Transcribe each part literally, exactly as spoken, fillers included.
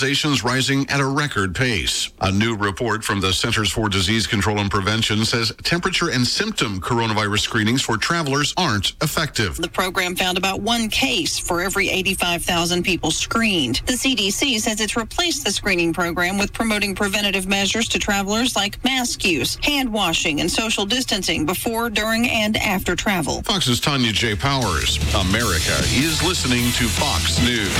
rising at a record pace. A new report from the Centers for Disease Control and Prevention says temperature and symptom coronavirus screenings for travelers aren't effective. The program found about one case for every eighty-five thousand people screened. The C D C says it's replaced the screening program with promoting preventative measures to travelers like mask use, hand washing, and social distancing before, during, and after travel. Fox's Tanya J. Powers. America is listening to Fox News.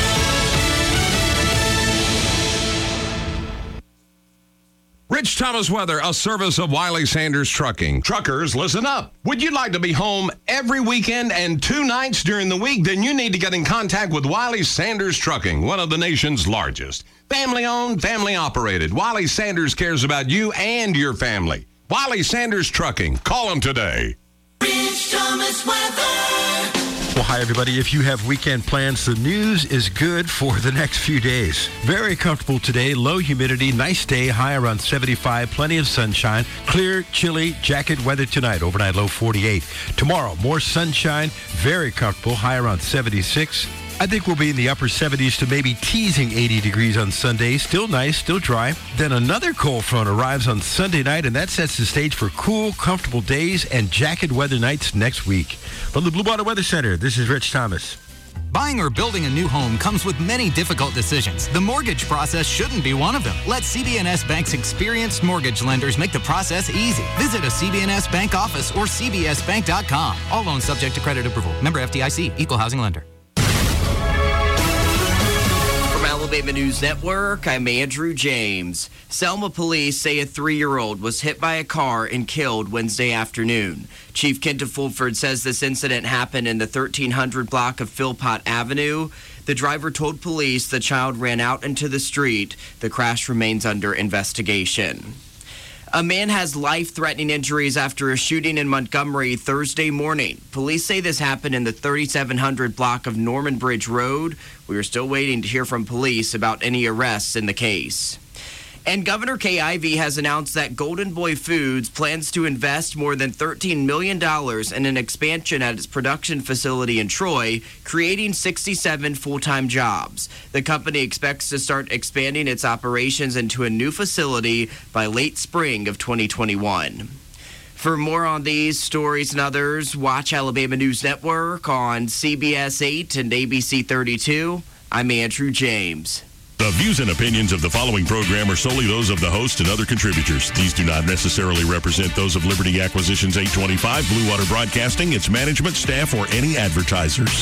Rich Thomas weather, a service of Wiley Sanders Trucking. Truckers, listen up. Would you like to be home every weekend and two nights during the week? Then you need to get in contact with Wiley Sanders Trucking, one of the nation's largest. Family-owned, family-operated. Wiley Sanders cares about you and your family. Wiley Sanders Trucking. Call them today. Rich Thomas weather. Well, hi, everybody. If you have weekend plans, the news is good for the next few days. Very comfortable today. Low humidity, nice day, high around seventy-five, plenty of sunshine. Clear, chilly, jacket weather tonight, overnight low forty-eight. Tomorrow, more sunshine, very comfortable, high around seventy-six. I think we'll be in the upper seventies to maybe teasing eighty degrees on Sunday. Still nice, still dry. Then another cold front arrives on Sunday night, and that sets the stage for cool, comfortable days and jacket weather nights next week. From the Blue Water Weather Center, this is Rich Thomas. Buying or building a new home comes with many difficult decisions. The mortgage process shouldn't be one of them. Let C B N S Bank's experienced mortgage lenders make the process easy. Visit a C B N S Bank office or c b s bank dot com. All loans subject to credit approval. Member F D I C, Equal Housing Lender. Alabama News Network, I'm Andrew James. Selma police say a three-year-old was hit by a car and killed Wednesday afternoon. Chief Kenta Fulford says this incident happened in the thirteen hundred block of Philpott Avenue. The driver told police the child ran out into the street. The crash remains under investigation. A man has life-threatening injuries after a shooting in Montgomery Thursday morning. Police say this happened in the thirty-seven hundred block of Norman Bridge Road. We are still waiting to hear from police about any arrests in the case. And Governor Kay Ivey has announced that Golden Boy Foods plans to invest more than thirteen million dollars in an expansion at its production facility in Troy, creating sixty-seven full-time jobs. The company expects to start expanding its operations into a new facility by late spring of twenty twenty-one. For more on these stories and others, watch Alabama News Network on C B S eight and A B C thirty-two. I'm Andrew James. The views and opinions of the following program are solely those of the host and other contributors. These do not necessarily represent those of Liberty Acquisitions eight twenty-five, Blue Water Broadcasting, its management, staff, or any advertisers.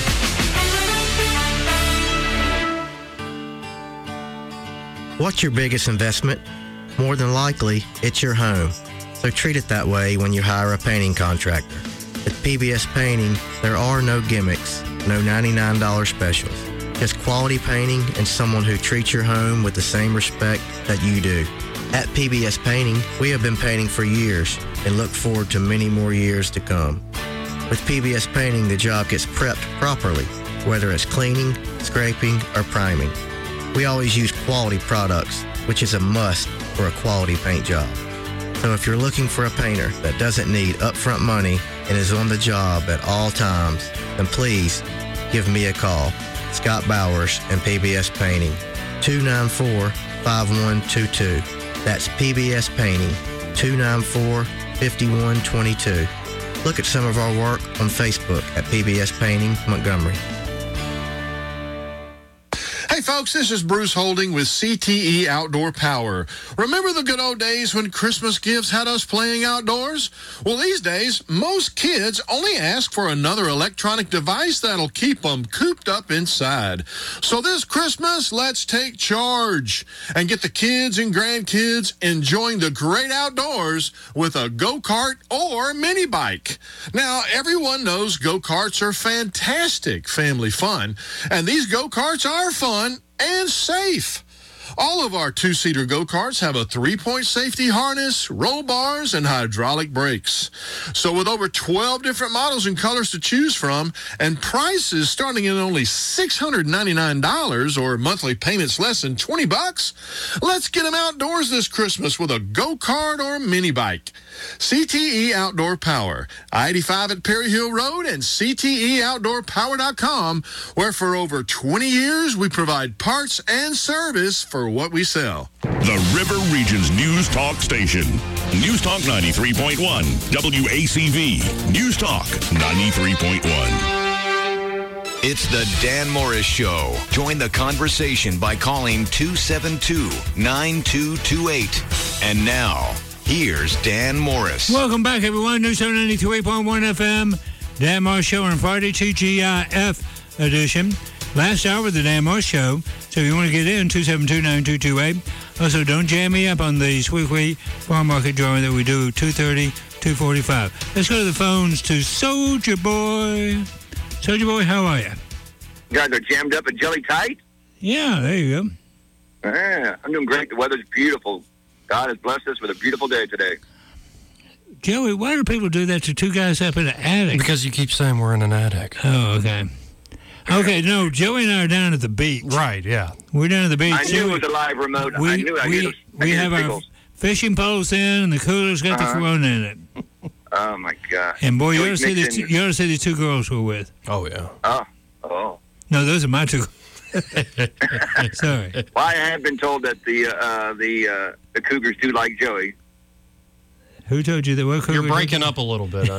What's your biggest investment? More than likely, it's your home. So treat it that way when you hire a painting contractor. At P B S Painting, there are no gimmicks, no ninety-nine dollars specials. Just quality painting and someone who treats your home with the same respect that you do. At P B S Painting, we have been painting for years and look forward to many more years to come. With P B S Painting, the job gets prepped properly, whether it's cleaning, scraping, or priming. We always use quality products, which is a must for a quality paint job. So if you're looking for a painter that doesn't need upfront money and is on the job at all times, then please give me a call. Scott Bowers and P B S Painting, two nine four, five one two two. That's P B S Painting, two nine four, five one two two. Look at some of our work on Facebook at P B S Painting Montgomery. Hey folks, this is Bruce Holding with C T E Outdoor Power. Remember the good old days when Christmas gifts had us playing outdoors? Well, these days, most kids only ask for another electronic device that'll keep them cooped up inside. So this Christmas, let's take charge and get the kids and grandkids enjoying the great outdoors with a go-kart or mini bike. Now, everyone knows go-karts are fantastic family fun, and these go-karts are fun and safe. All of our two-seater go-karts have a three-point safety harness, roll bars, and hydraulic brakes. So with over twelve different models and colors to choose from, and prices starting at only six hundred ninety-nine dollars or monthly payments less than twenty bucks, let's get them outdoors this Christmas with a go-kart or mini bike. C T E Outdoor Power, I eighty-five at Perry Hill Road and C T E outdoor power dot com, where for over twenty years we provide parts and service for what we sell. The River Region's News Talk station. News Talk ninety-three point one, W A C V. News Talk ninety-three point one. It's the Dan Morris Show. Join the conversation by calling two seven two, nine two two eight. And now, here's Dan Morris. Welcome back, everyone. News Talk ninety-three point one F M. Dan Morris Show on Friday, T G I F edition. Last hour of the Dan Morris Show. So if you want to get in, two seven two, nine two two eight. Also, don't jam me up on the Sweet Wheat Farm Market drawing that we do two thirty, two forty-five. Let's go to the phones to Soldier Boy. Soldier Boy, how are you? You guys are jammed up and jelly tight? Yeah, there you go. Yeah, I'm doing great. The weather's beautiful. God has blessed us with a beautiful day today. Joey, why do people do that to two guys up in an attic? Because you keep saying we're in an attic. Oh, okay. Okay, no, Joey and I are down at the beach. Right, yeah. We're down at the beach. I knew Joey, it was a live remote. we, I knew I we, knew we, we have our fishing poles in, and the cooler's got Uh-huh. the Corona in it. Oh, my God. And, boy, you Joey ought, to see the two, you ought to see the two girls we're with. Oh, yeah. Oh, oh. No, those are my two. Sorry. Well, I have been told that the uh, the uh, the Cougars do like Joey. Who told you that? What You're breaking up a little bit.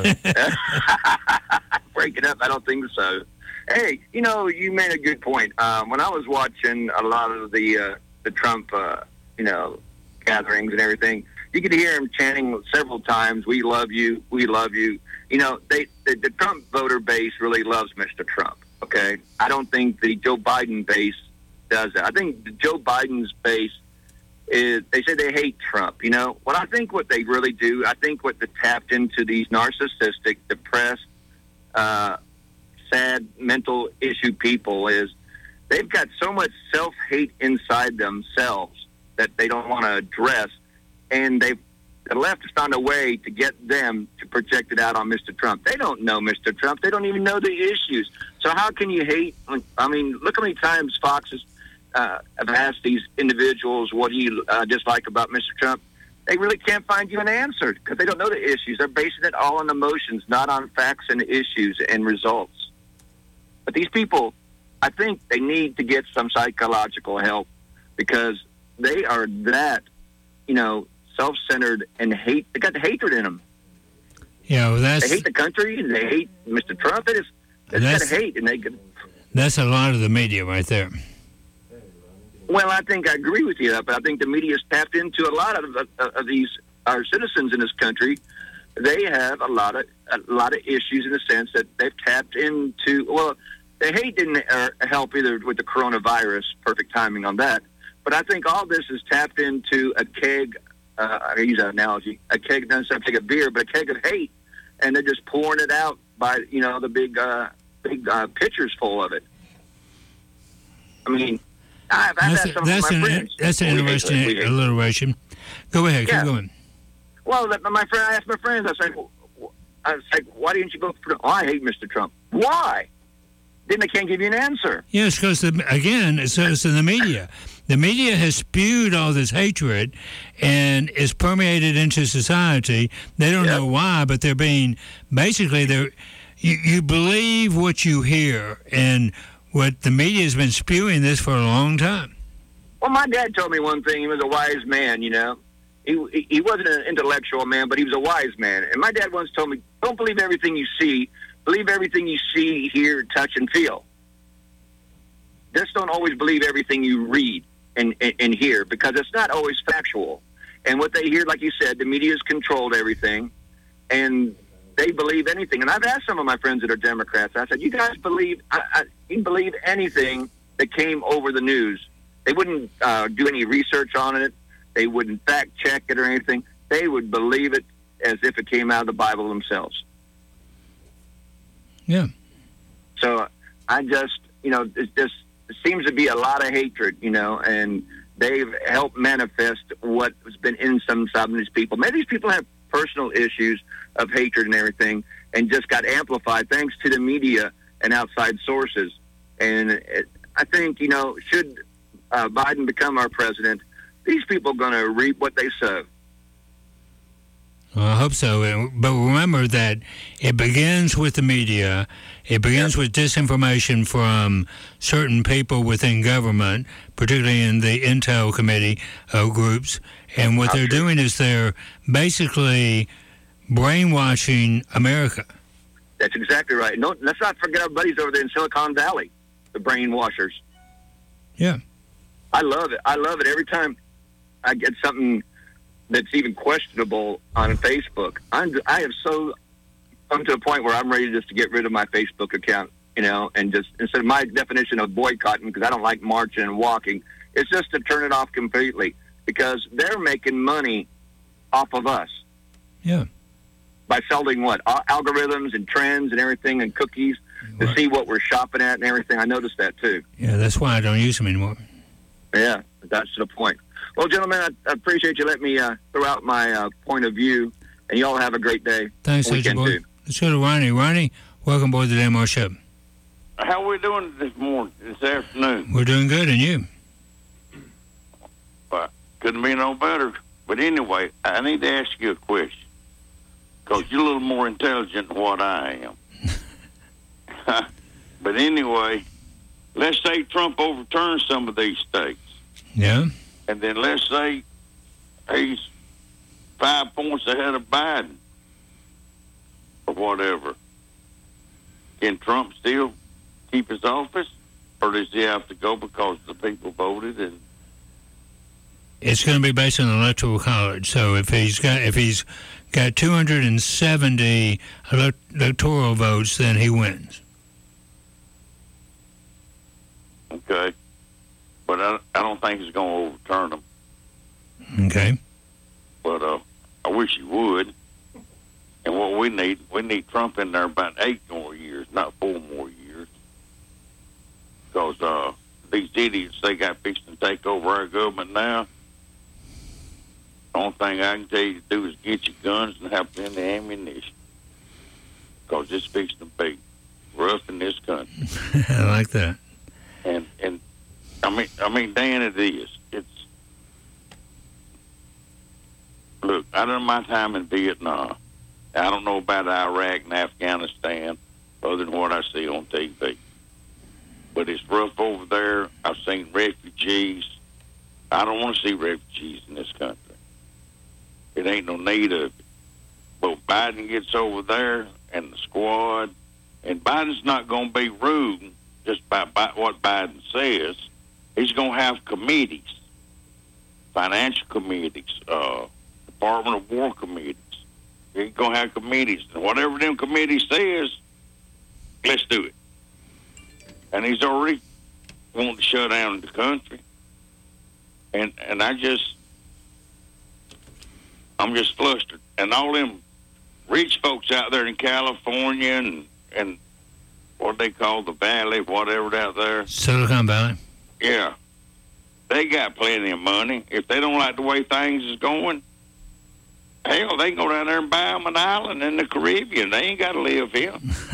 Breaking up? I don't think so. Hey, you know, you made a good point. Um, when I was watching a lot of the uh, the Trump, uh, you know, gatherings and everything, you could hear him chanting several times, "We love you, we love you." You know, they the, the Trump voter base really loves Mister Trump. Okay, I don't think the Joe Biden base does that. I think the Joe Biden's base is, they say they hate Trump. You know, what I think what they really do, I think what they tapped into these narcissistic, depressed, uh, sad mental issue people is they've got so much self-hate inside themselves that they don't want to address, and they've the left has found a way to get them to project it out on Mister Trump. They don't know Mister Trump. They don't even know the issues. So how can you hate? I mean, look how many times Fox has uh, have asked these individuals, what do you uh, dislike about Mister Trump? They really can't find you an answer because they don't know the issues. They're basing it all on emotions, not on facts and issues and results. But these people, I think they need to get some psychological help because they are that, you know, self-centered and hate. They got the hatred in them. Yeah, well, that's they hate the country and they hate Mister Trump. It is it's got to hate, and they could. That's a lot of the media right there. Well, I think I agree with you, but I think the media has tapped into a lot of, of, of these our citizens in this country. They have a lot of a lot of issues in the sense that they've tapped into. Well, the hate didn't uh, help either with the coronavirus. Perfect timing on that. But I think all this is tapped into a keg. Uh, I use that analogy. A keg doesn't have to take a beer, but a keg of hate, and they're just pouring it out by you know the big uh, big uh, pitchers full of it. I mean, I've, I've That's, had some that's of my an friends. that's an We hate- interesting we hate- alliteration. Go ahead, Yeah. keep going. Well, that, my friend, I asked my friends. I said, I was like, why didn't you vote for Trump? Oh, I hate Mister Trump. Why? Then they can't give you an answer. Yes, because again, it's, it's in the media. The media has spewed all this hatred, and it's permeated into society. They don't know why, but they're being basically they're. You, you believe what you hear, and what the media has been spewing this for a long time. Well, my dad told me one thing. He was a wise man, you know. He he wasn't an intellectual man, but he was a wise man. And my dad once told me, don't believe everything you see. Believe everything you see, hear, touch, and feel. Just don't always believe everything you read and, and, and hear, because it's not always factual. And what they hear, like you said, the media's controlled everything, and they believe anything. And I've asked some of my friends that are Democrats, I said, you guys believe, I, I, you believe anything that came over the news. They wouldn't uh, do any research on it. They wouldn't fact check it or anything. They would believe it as if it came out of the Bible themselves. Yeah. So I just, you know, it just it seems to be a lot of hatred, you know, and they've helped manifest what has been in some some of these people. Many of these people have personal issues of hatred and everything, and just got amplified thanks to the media and outside sources. And it, I think, you know, should uh, Biden become our president, these people are going to reap what they sow. Well, I hope so. But remember that it begins with the media. It begins with disinformation from certain people within government, particularly in the Intel Committee uh, groups. And what they're doing is they're basically brainwashing America. That's exactly right. No, let's not forget our buddies over there in Silicon Valley, the brainwashers. Yeah. I love it. I love it. Every time I get something that's even questionable on Facebook, I'm, I have so come to a point where I'm ready just to get rid of my Facebook account, you know, and just, instead of my definition of boycotting, because I don't like marching and walking, it's just to turn it off completely, because they're making money off of us. Yeah. By selling what? Al- algorithms and trends and everything and cookies to Right. see what we're shopping at and everything. I noticed that too. Yeah, that's why I don't use them anymore. Yeah, that's the point. Well, gentlemen, I, I appreciate you letting me uh, throw out my uh, point of view, and you all have a great day. Thanks, Agent Weekend Boy. too. Let's go to Ronnie. Ronnie, welcome aboard the Demo Show. How we doing this morning, this afternoon? We're doing good, and you? Well, couldn't be no better. But anyway, I need to ask you a question, because you're a little more intelligent than what I am. But anyway, let's say Trump overturns some of these states. Yeah. And then let's say he's five points ahead of Biden or whatever. Can Trump still keep his office, or does he have to go because the people voted? And It's going to be based on the Electoral College. So if he's got if he's got two hundred seventy elect- electoral votes, then he wins. okay, but I, I don't think he's going to overturn them. Okay. But uh, I wish he would. And what we need, we need Trump in there about eight more years, not four more years. Because uh, these idiots, they got fixed to take over our government now. The only thing I can tell you to do is get your guns and have plenty of ammunition. Because it's fixing to be rough in this country. I like that. And and I mean, I mean, Dan, it is. It's look. I done my time in Vietnam. I don't know about Iraq and Afghanistan, other than what I see on T V. But it's rough over there. I've seen refugees. I don't want to see refugees in this country. It ain't no need of it. But Biden gets over there and the squad, and Biden's not going to be rude just by, by what Biden says. He's going to have committees, financial committees, uh, Department of War committees. He's going to have committees. And whatever them committee says, let's do it. And he's already wanting to shut down the country. And and I just, I'm just flustered. And all them rich folks out there in California and, and what they call the Valley, whatever out there. Silicon Valley. Yeah. They got plenty of money. If they don't like the way things is going, hell, they can go down there and buy them an island in the Caribbean. They ain't got to live here.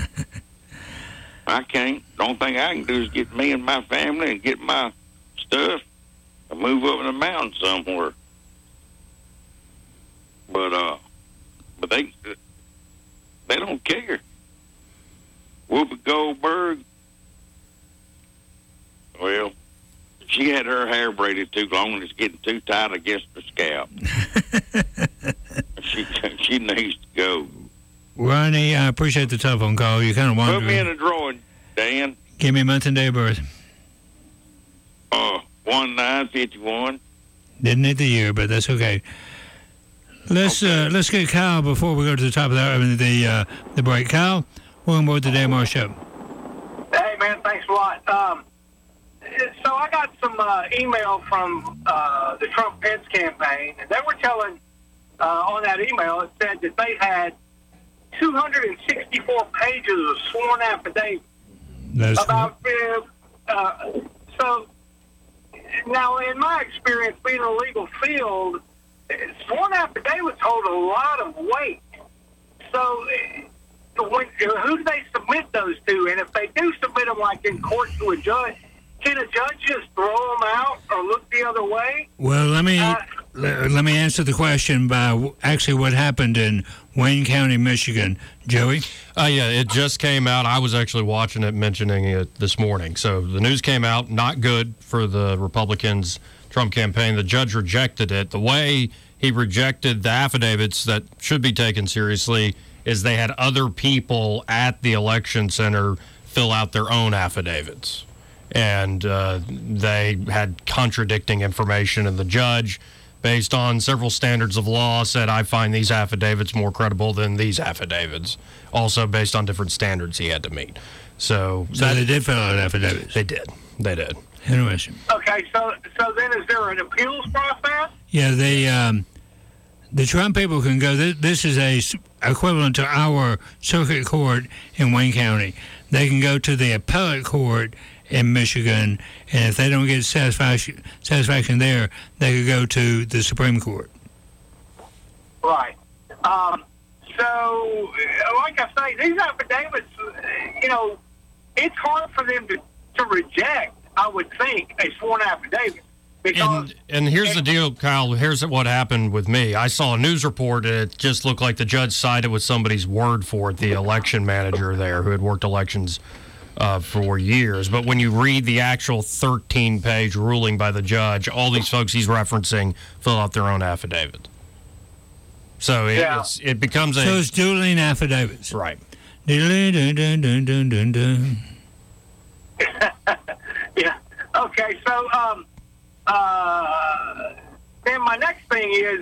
I can't. The only thing I can do is get me and my family and get my stuff and move up in the mountains somewhere. But uh, but they they don't care. Whoopi Goldberg, well, she had her hair braided too long and it's getting too tight against her scalp. she she needs to go. Ronnie, I appreciate the telephone call. You kind of Put wondering. me in a drawing, Dan. Give me a month and day of birth. Uh, one nine fifty one. Didn't need the year, but that's okay. Let's uh, let's get Kyle before we go to the top of the I mean, the uh, the break. Kyle, welcome aboard the Demo Show. Hey, man, thanks a lot. Um, so I got some uh, email from uh, the Trump-Pence campaign, and they were telling uh, on that email, it said that they had two hundred sixty-four pages of sworn affidavits That's about uh, uh, so now, in my experience, being in a legal field, sworn affidavits hold a lot of weight. So, when, who do they submit those to? And if they do submit them, like in court to a judge, can a judge just throw them out or look the other way? Well, let me Uh, let, let me answer the question by w- actually what happened in Wayne County, Michigan. Joey? Uh, yeah, it just came out. I was actually watching it, mentioning it this morning. So the news came out, not good for the Republicans' Trump campaign. The judge rejected it. The way he rejected the affidavits that should be taken seriously is they had other people at the election center fill out their own affidavits. And uh, they had contradicting information, and the judge, based on several standards of law, said, I find these affidavits more credible than these affidavits, also based on different standards he had to meet. So, So that, they did fill out affidavits. They did. They did. Interesting. Okay, so so then is there an appeals process? Yeah, they, um, the Trump people can go, this, this is a s- equivalent to our circuit court in Wayne County. They can go to the appellate court in Michigan, and if they don't get satisfaction, satisfaction there, they could go to the Supreme Court. Right. Um, so, uh, like I say, these affidavits, uh, you know, it's hard for them to, to reject, I would think, a sworn affidavit. Because And, and here's the deal, Kyle. Here's what happened with me. I saw a news report, and it just looked like the judge sided with somebody's word for it, the election manager there who had worked elections uh, for years. But when you read the actual thirteen-page ruling by the judge, all these folks he's referencing fill out their own affidavit. So it, Yeah. it's, it becomes a... So it's dueling affidavits. Right. Dun, dun, dun, dun, dun, dun, dun. yeah. Okay, so um, uh, then my next thing is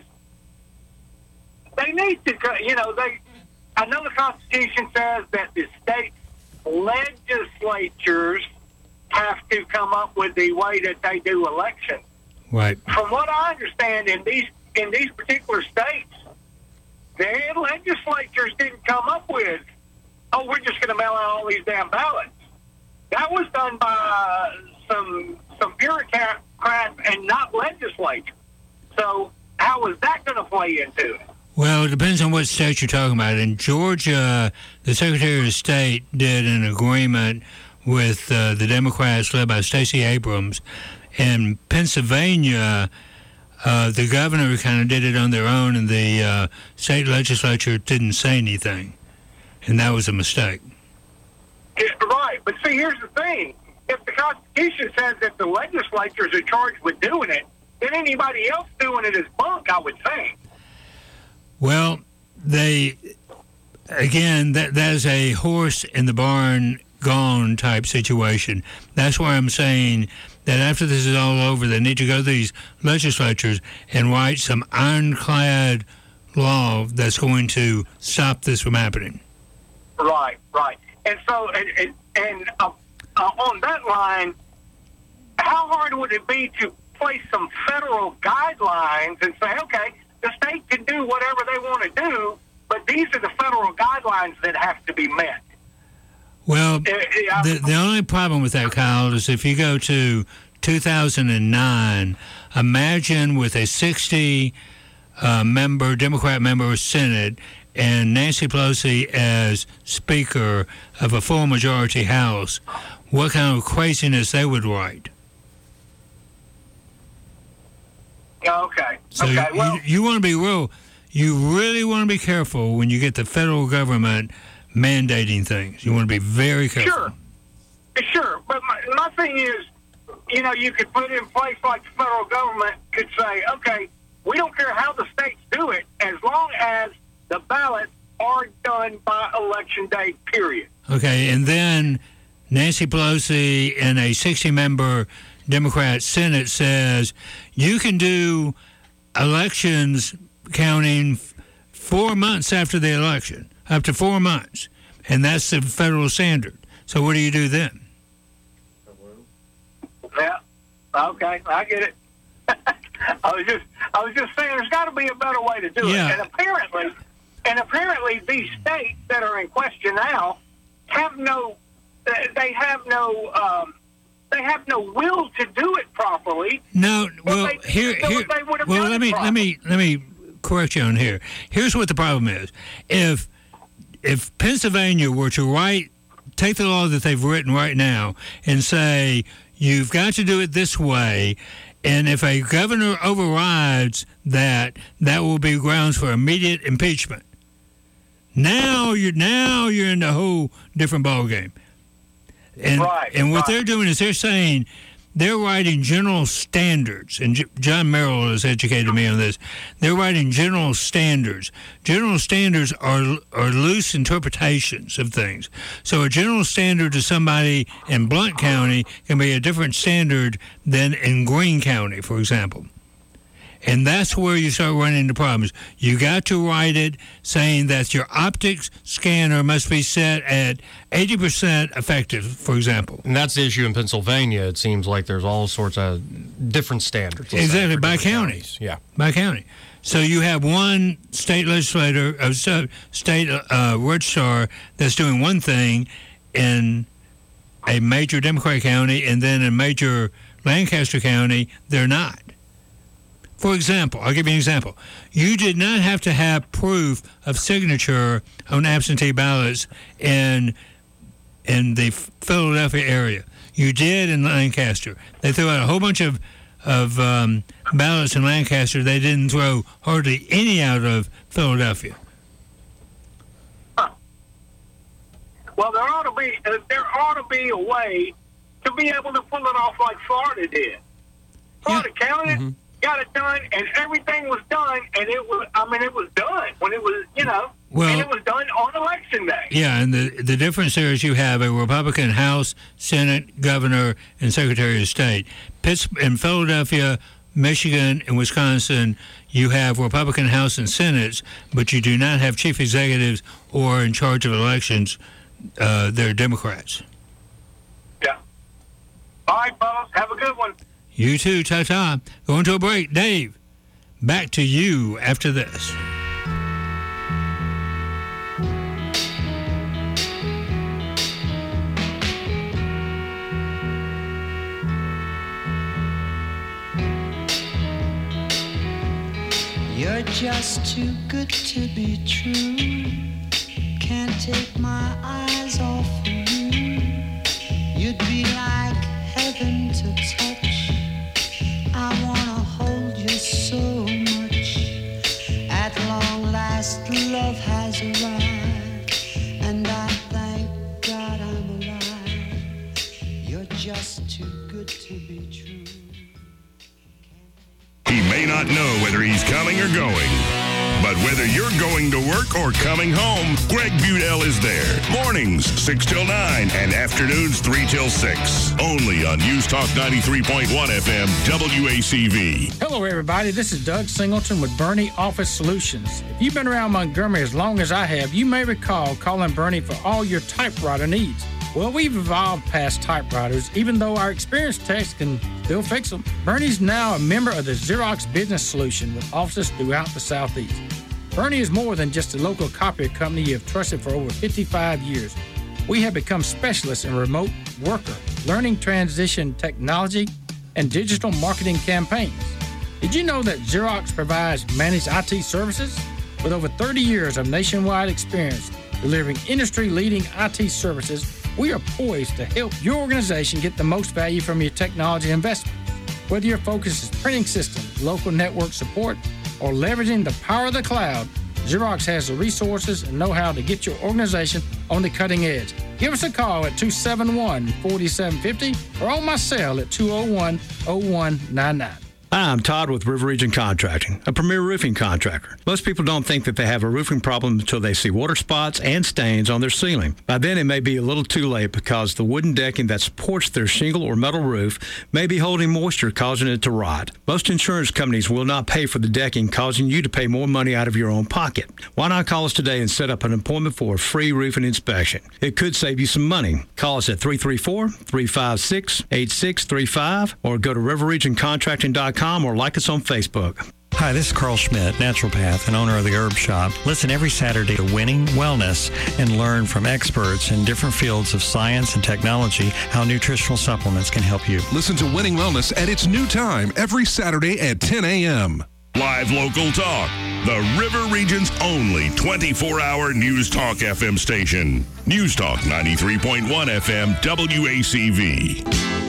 they need to, go- you know, they. I know the Constitution says that the state legislatures have to come up with the way that they do elections. Right. From what I understand, in these in these particular states, their legislatures didn't come up with, oh, we're just going to mail out all these damn ballots. That was done by some some bureaucrats and not legislatures. So how is that going to play into it? Well, it depends on what state you're talking about. In Georgia, the Secretary of State did an agreement with uh, the Democrats led by Stacey Abrams. In Pennsylvania, uh, the governor kind of did it on their own, and the uh, state legislature didn't say anything. And that was a mistake. Yeah, right, but see, here's the thing. If the Constitution says that the legislatures are charged with doing it, then anybody else doing it is bunk, I would think. Well, they, again, that that is a horse in the barn gone type situation. That's why I'm saying that after this is all over, they need to go to these legislatures and write some ironclad law that's going to stop this from happening. Right, right. And so, and, and, and uh, uh, on that line, how hard would it be to place some federal guidelines and say, okay, the state can do whatever they want to do, but these are the federal guidelines that have to be met? Well, Uh, yeah. the, the only problem with that, Kyle, is if you go to two thousand nine, imagine with a sixty uh, member, Democrat member of Senate, and Nancy Pelosi as Speaker of a full majority House, what kind of craziness they would write. Okay. So okay. you, Well, you, you want to be real, you really want to be careful when you get the federal government mandating things. You want to be very careful. sure. Sure. But my, my thing is, you know, you could put in place like the federal government could say, okay, we don't care how the states do it as long as the ballots are done by election day, period. Okay, and then Nancy Pelosi in a sixty-member Democrat Senate says you can do elections counting f- four months after the election, up to four months, and that's the federal standard. So what do you do then? Yeah. Okay, I get it. I was just, I was just saying, there's got to be a better way to do Yeah. it. And apparently, and apparently, these states that are in question now have no, they have no, um, they have no will to do it properly. No, well, they, here, so here, they would have well, done let it me, properly. let me, let me correct you on here. Here's what the problem is: if if Pennsylvania were to write, take the law that they've written right now and say you've got to do it this way, and if a governor overrides that, that will be grounds for immediate impeachment. Now you're now you're in a whole different ballgame. And, right, and what right. they're doing is they're saying they're writing general standards, and J- John Merrill has educated me on this. They're writing general standards. General standards are are loose interpretations of things. So a general standard to somebody in Blount County can be a different standard than in Greene County, for example. And that's where you start running into problems. You got to write it saying that your optics scanner must be set at eighty percent effective, for example. And that's the issue in Pennsylvania. It seems like there's all sorts of different standards. let's say, Exactly, for by different county. counties. Yeah. By county. So you have one state legislator, a state uh, registrar that's doing one thing in a major Democratic county, and then in major Lancaster County, they're not. For example, I'll give you an example. You did not have to have proof of signature on absentee ballots in in the Philadelphia area. You did in Lancaster. They threw out a whole bunch of of um, ballots in Lancaster. They didn't throw hardly any out of Philadelphia. Well, there ought to be uh, there ought to be a way to be able to pull it off like Florida did. Florida yeah. counted it, mm-hmm. got it done, and everything was done, and it was I mean it was done when it was you know well, and it was done on election day. Yeah, and the the difference there is you have a Republican House, Senate, Governor, and Secretary of State. Pitts in Philadelphia, Michigan, and Wisconsin, you have Republican House and Senates, but you do not have chief executives or in charge of elections. Uh, they're Democrats. Yeah. All right, fellas, have a good one. You too, ta-ta. Going to a break. Dave, back to you after this. You're just too good to be true. Can't take my eyes off of you. You'd be like heaven to touch. I wanna hold you so much. At long last, love has arrived, and I thank God I'm alive. You're just too good to be true. He may not know whether he's coming or going, but whether you're going to work or coming home, Greg Budell is there. Mornings, six till nine, and afternoons, three till six. Only on News Talk ninety-three point one F M, W A C V. Hello, everybody. This is Doug Singleton with Bernie Office Solutions. If you've been around Montgomery as long as I have, you may recall calling Bernie for all your typewriter needs. Well, we've evolved past typewriters, even though our experienced techs can still fix them. Bernie's now a member of the Xerox Business Solution with offices throughout the Southeast. Bernie is more than just a local copier company you have trusted for over fifty-five years. We have become specialists in remote worker, learning transition technology, and digital marketing campaigns. Did you know that Xerox provides managed I T services? With over thirty years of nationwide experience delivering industry-leading I T services, we are poised to help your organization get the most value from your technology investment. Whether your focus is printing systems, local network support, or leveraging the power of the cloud, Xerox has the resources and know-how to get your organization on the cutting edge. Give us a call at two seven one, four seven five zero or on my cell at two oh one, oh one nine nine. Hi, I'm Todd with River Region Contracting, a premier roofing contractor. Most people don't think that they have a roofing problem until they see water spots and stains on their ceiling. By then, it may be a little too late because the wooden decking that supports their shingle or metal roof may be holding moisture, causing it to rot. Most insurance companies will not pay for the decking, causing you to pay more money out of your own pocket. Why not call us today and set up an appointment for a free roofing inspection? It could save you some money. Call us at three three four, three five six, eight six three five or go to river region contracting dot com or like us on Facebook. Hi, this is Carl Schmidt, naturopath and owner of the Herb Shop. Listen every Saturday to Winning Wellness and learn from experts in different fields of science and technology how nutritional supplements can help you. Listen to Winning Wellness at its new time every Saturday at ten a.m. Live local talk. The River Region's only twenty-four hour News Talk F M station. News Talk ninety-three point one F M W A C V.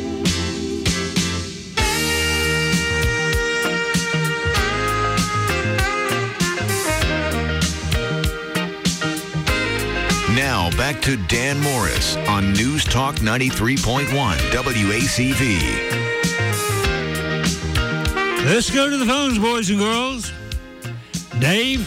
Now back to Dan Morris on News Talk ninety-three point one W A C V. Let's go to the phones, boys and girls. Dave,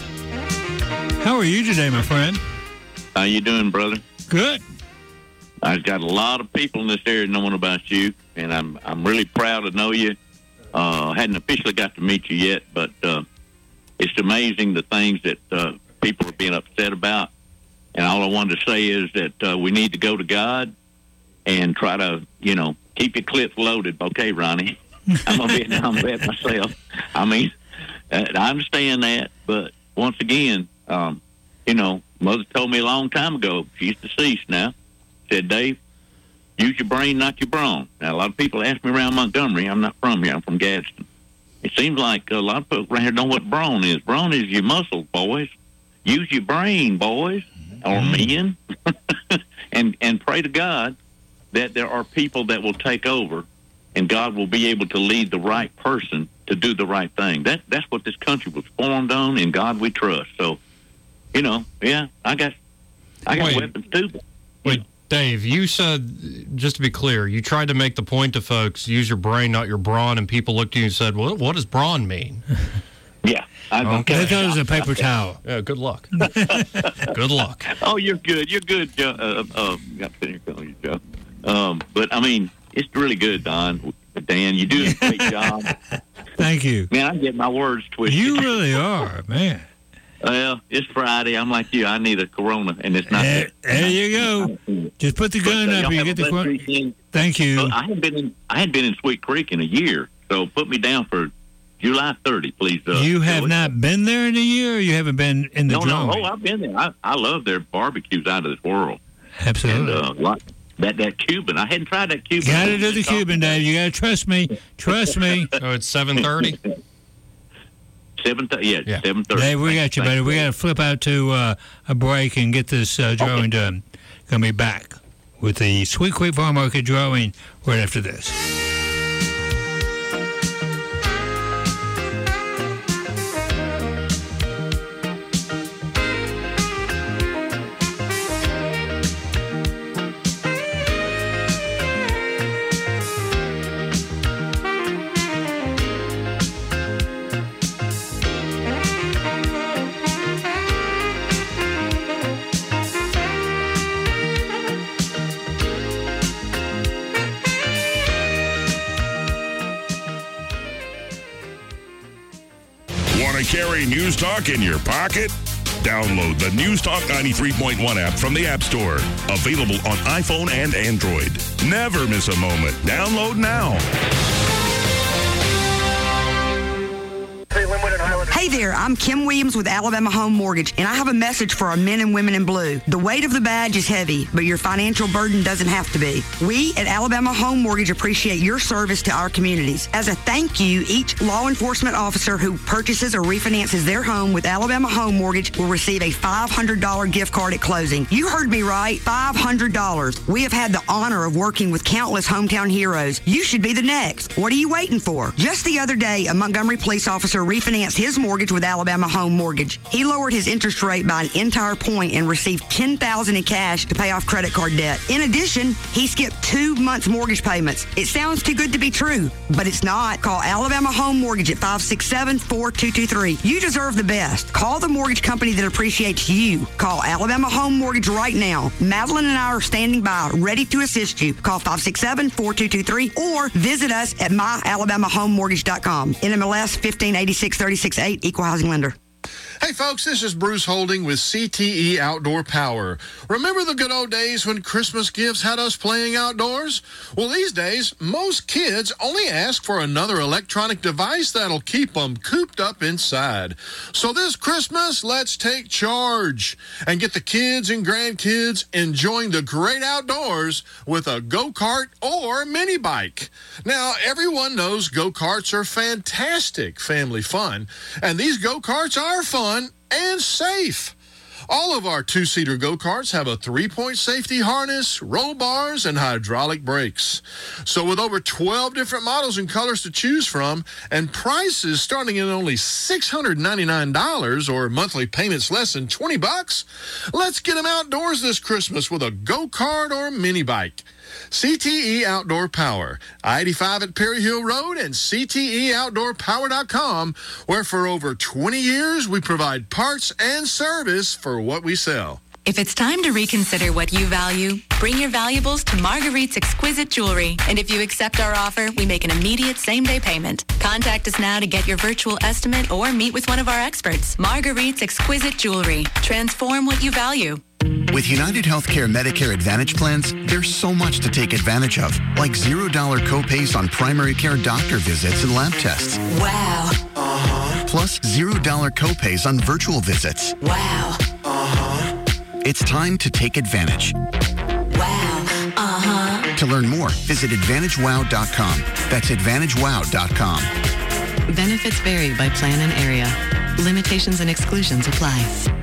how are you today, my friend? How you doing, brother? Good. I've got a lot of people in this area knowing about you, and I'm I'm really proud to know you. Uh, hadn't officially got to meet you yet, but uh, it's amazing the things that uh, people are being upset about. And all I wanted to say is that uh, we need to go to God and try to, you know, keep your clips loaded. Okay, Ronnie? I'm a Vietnam vet myself. I mean, uh, I understand that, but once again, um, you know, Mother told me a long time ago, she's deceased now, said, Dave, use your brain, not your brawn. Now, a lot of people ask me around Montgomery. I'm not from here. I'm from Gadsden. It seems like a lot of people around here know what brawn is. Brawn is your muscles, boys. Use your brain, boys. Or men, and and pray to God that there are people that will take over, and God will be able to lead the right person to do the right thing. That that's what this country was formed on. In God we trust. So, you know, yeah, I got I got Wait. weapons too. Wait, Dave, you said, just to be clear, you tried to make the point to folks, use your brain, not your brawn, and people looked at you and said, well, what does brawn mean? Yeah. I, okay. They thought it was a paper towel. Yeah, good luck. Good luck. Oh, you're good. You're good, Joe. Uh, uh, I'm sitting here calling you Joe. Um, but, I mean, it's really good, Don. Dan, you do a great job. Thank you. Man, I'm getting my words twisted. You really are, man. Well, it's Friday. I'm like you. I need a Corona, and it's not there. There, there you go. Just put the gun but, uh, up and you get the Corona. Thank you. Well, I hadn't been in. I hadn't been in Sweet Creek in a year, so put me down for July thirtieth, please. Uh, you have not been there in a year? Or you haven't been in the no, drum? No, oh, I've been there. I, I love their barbecues out of this world. Absolutely. And, uh, like, that, that Cuban. I hadn't tried that Cuban. Got to do the Cuban, Dave. You got to trust me. Trust me. So it's seven thirty? seven thirty, yeah, yeah. seven thirty. Dave, we got you, buddy. We got to flip out to uh, a break and get this uh, drawing okay. done. Going to be back with the Sweet Creek Farm Market drawing right after this. Carry News Talk in your pocket? Download the News Talk ninety-three point one app from the App Store. Available on iPhone and Android. Never miss a moment. Download now. Hey there, I'm Kim Williams with Alabama Home Mortgage, and I have a message for our men and women in blue. The weight of the badge is heavy, but your financial burden doesn't have to be. We at Alabama Home Mortgage appreciate your service to our communities. As a thank you, each law enforcement officer who purchases or refinances their home with Alabama Home Mortgage will receive a five hundred dollars gift card at closing. You heard me right, five hundred dollars. We have had the honor of working with countless hometown heroes. You should be the next. What are you waiting for? Just the other day, a Montgomery police officer refinanced his mortgage with Alabama Home Mortgage. He lowered his interest rate by an entire point and received ten thousand dollars in cash to pay off credit card debt. In addition, he skipped two months mortgage payments. It sounds too good to be true, but it's not. Call Alabama Home Mortgage at five six seven, four two two three. You deserve the best. Call the mortgage company that appreciates you. Call Alabama Home Mortgage right now. Madeline and I are standing by, ready to assist you. Call five six seven, four two two three or visit us at my alabama home mortgage dot com. N M L S fifteen eighty-six thirty-six eight, Equal Housing Lender. Hey folks, this is Bruce Holding with C T E Outdoor Power. Remember the good old days when Christmas gifts had us playing outdoors? Well, these days, most kids only ask for another electronic device that'll keep them cooped up inside. So this Christmas, let's take charge and get the kids and grandkids enjoying the great outdoors with a go-kart or mini bike. Now, everyone knows go-karts are fantastic family fun, and these go-karts are fun and safe. All of our two-seater go-karts have a three-point safety harness, roll bars, and hydraulic brakes. So with over twelve different models and colors to choose from, and prices starting at only six hundred ninety-nine dollars or monthly payments less than twenty bucks, let's get them outdoors this Christmas with a go-kart or mini bike. C T E Outdoor Power, I eighty-five at Perry Hill Road and C T E outdoor power dot com, where for over twenty years we provide parts and service for what we sell. If it's time to reconsider what you value, bring your valuables to Marguerite's Exquisite Jewelry. And if you accept our offer, we make an immediate same-day payment. Contact us now to get your virtual estimate or meet with one of our experts. Marguerite's Exquisite Jewelry. Transform what you value. With United Healthcare Medicare Advantage plans, there's so much to take advantage of, like zero dollar copays on primary care doctor visits and lab tests. Wow. Uh-huh. Plus zero dollar copays on virtual visits. Wow. Uh-huh. It's time to take advantage. Wow. Uh-huh. To learn more, visit advantage wow dot com. That's advantage wow dot com. Benefits vary by plan and area. Limitations and exclusions apply.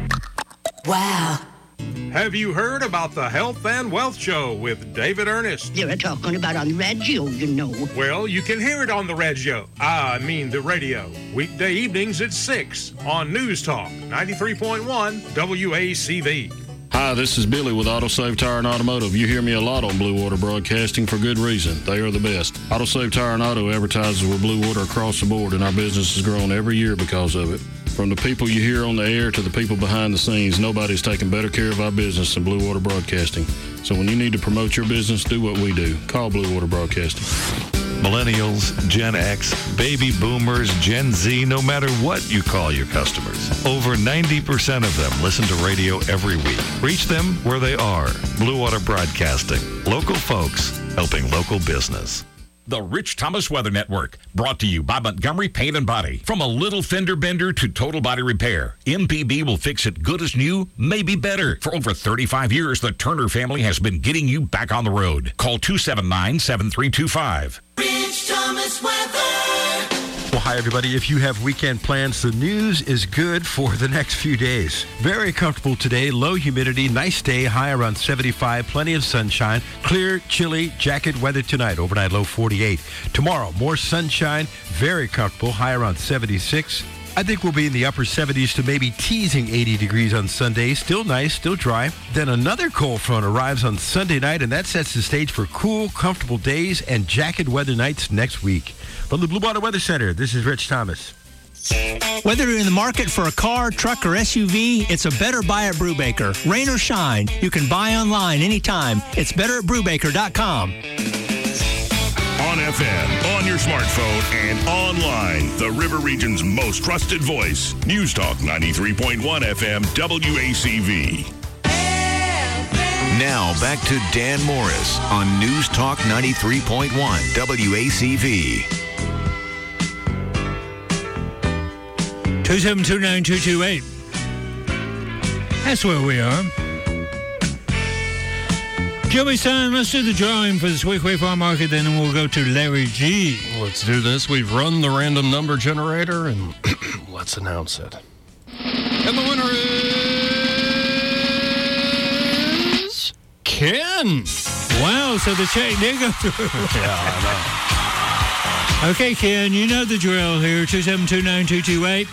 Wow. Have you heard about the Health and Wealth Show with David Ernest? They were talking about on the radio, you know. Well, you can hear it on the radio. I mean the radio. Weekday evenings at six on News Talk ninety-three point one W A C V. Hi, this is Billy with AutoSave Tire and Automotive. You hear me a lot on Blue Water Broadcasting for good reason. They are the best. AutoSave Tire and Auto advertises with Blue Water across the board, and our business has grown every year because of it. From the people you hear on the air to the people behind the scenes, nobody's taking better care of our business than Blue Water Broadcasting. So when you need to promote your business, do what we do. Call Blue Water Broadcasting. Millennials, Gen X, Baby Boomers, Gen Z, no matter what you call your customers. Over ninety percent of them listen to radio every week. Reach them where they are. Blue Water Broadcasting. Local folks helping local business. The Rich Thomas Weather Network, brought to you by Montgomery Paint and Body. From a little fender bender to total body repair, M P B will fix it good as new, maybe better. For over thirty-five years, the Turner family has been getting you back on the road. Call two seven nine, seven three two five. Rich Thomas Weather. Well, hi, everybody. If you have weekend plans, the news is good for the next few days. Very comfortable today. Low humidity, nice day, high around seventy-five, plenty of sunshine. Clear, chilly, jacket weather tonight. Overnight low forty-eight. Tomorrow, more sunshine, very comfortable, high around seventy-six. I think we'll be in the upper seventies to maybe teasing eighty degrees on Sunday. Still nice, still dry. Then another cold front arrives on Sunday night, and that sets the stage for cool, comfortable days and jacket weather nights next week. From the Blue Water Weather Center, this is Rich Thomas. Whether you're in the market for a car, truck, or S U V, it's a better buy at Brubaker. Rain or shine, you can buy online anytime. It's better at brubaker dot com. On F M, on your smartphone, and online. The River Region's most trusted voice. News Talk ninety-three point one F M W A C V. Now back to Dan Morris on News Talk ninety-three point one W A C V. two seven two, nine two two eight. That's where we are. Joey Stein, let's do the drawing for the Squeakway Farm Market, then we'll go to Larry G. Let's do this. We've run the random number generator, and let's announce it. And the winner is Ken. Wow, so the check did go through. Yeah, I know. Okay, Ken, you know the drill here, two seven two, nine two two eight.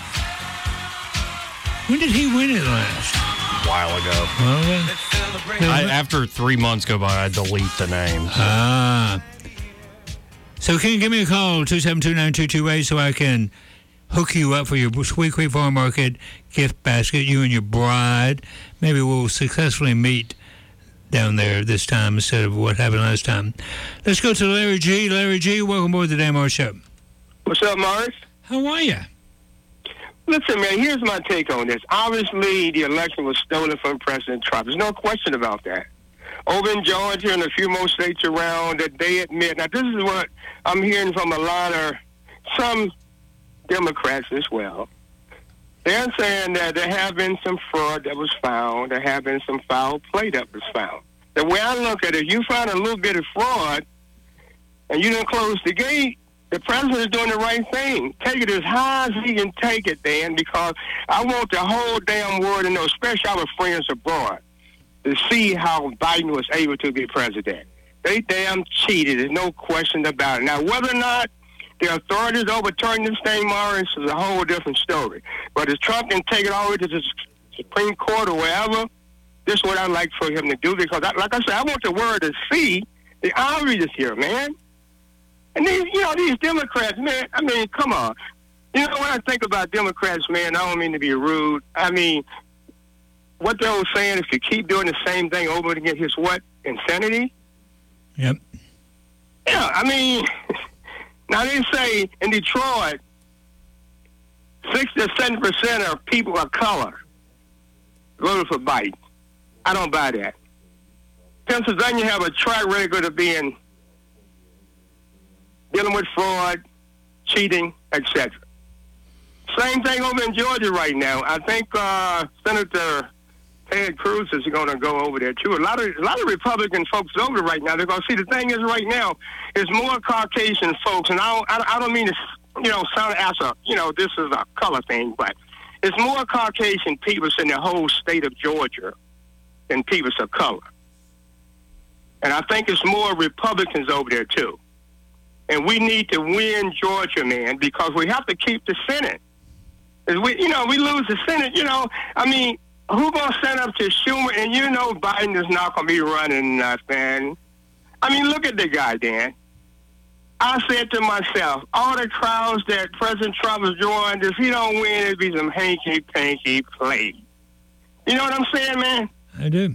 When did he win it last? A while ago. Okay. I, after three months go by, I delete the name. So. Ah. So can you give me a call, two seven two, nine two two eight, so I can hook you up for your Squeakway Farm Market gift basket, you and your bride. Maybe we'll successfully meet down there this time instead of what happened last time. Let's go to Larry G. Larry G., welcome aboard the Dan Morris Show. What's up, Morris? How are you? listen, man, here's my take on this. Obviously, the election was stolen from President Trump. There's no question about that. Over in Georgia and a few more states around that they admit. Now, this is what I'm hearing from a lot of some Democrats as well. They're saying that there have been some fraud that was found. There have been some foul play that was found. The way I look at it, you find a little bit of fraud and you didn't close the gate, the president is doing the right thing. Take it as high as he can take it, Dan, because I want the whole damn world to know, especially our friends abroad, to see how Biden was able to be president. They damn cheated. There's no question about it. Now, whether or not the authorities overturn this thing, Morris, is a whole different story. But if Trump can take it all the way to the Supreme Court or wherever, this is what I'd like for him to do. Because, I, like I said, I want the world to see the obvious here, man. And these, you know, these Democrats, man, I mean, come on. You know, when I think about Democrats, man, I don't mean to be rude. I mean, what they were saying, if you keep doing the same thing over again, here's what? Insanity? Yep. Yeah, I mean, now they say in Detroit, sixty to seventy percent of people of color voted for Biden. I don't buy that. Pennsylvania have a track record of being dealing with fraud, cheating, et cetera. Same thing over in Georgia right now. I think uh, Senator Ted Cruz is going to go over there too. A lot of a lot of Republican folks over there right now. They're going to see the thing is right now is more Caucasian folks, and I don't, I don't mean to you know sound as a you know this is a color thing, but it's more Caucasian people in the whole state of Georgia than people of color, and I think it's more Republicans over there too. And we need to win Georgia, man, because we have to keep the Senate. If we, you know, we lose the Senate, you know, I mean, who going to stand up to Schumer? And you know Biden is not going to be running nothing. I mean, look at the guy, Dan. I said to myself, all the crowds that President Trump has joined, if he don't win, it'd be some hanky-panky play. You know what I'm saying, man? I do.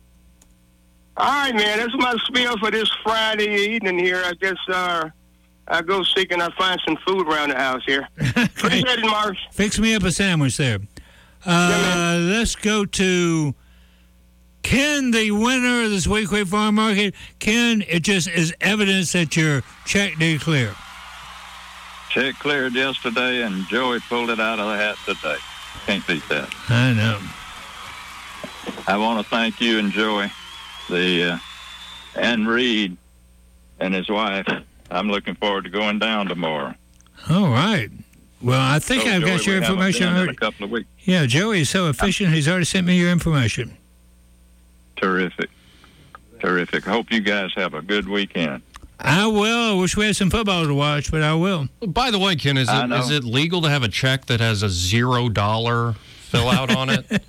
All right, man, that's my spiel for this Friday evening here. I guess uh, I go seek and I find some food around the house here. Appreciate it, Mark. Fix me up a sandwich there. Uh, yeah, let's go to Ken, the winner of this Weequay Farm Market. Ken, it just is evidence that your check did clear. Check cleared yesterday, and Joey pulled it out of the hat today. Can't beat that. I know. I want to thank you and Joey. The uh, and Reed and his wife. I'm looking forward to going down tomorrow. All right. Well, I think so I've Joey, got your information in already. A couple of weeks. Yeah, Joey is so efficient. He's already sent me your information. Terrific, terrific. I hope you guys have a good weekend. I will. I wish we had some football to watch, but I will. By the way, Ken, is it is it legal to have a check that has a zero dollar fill out on it?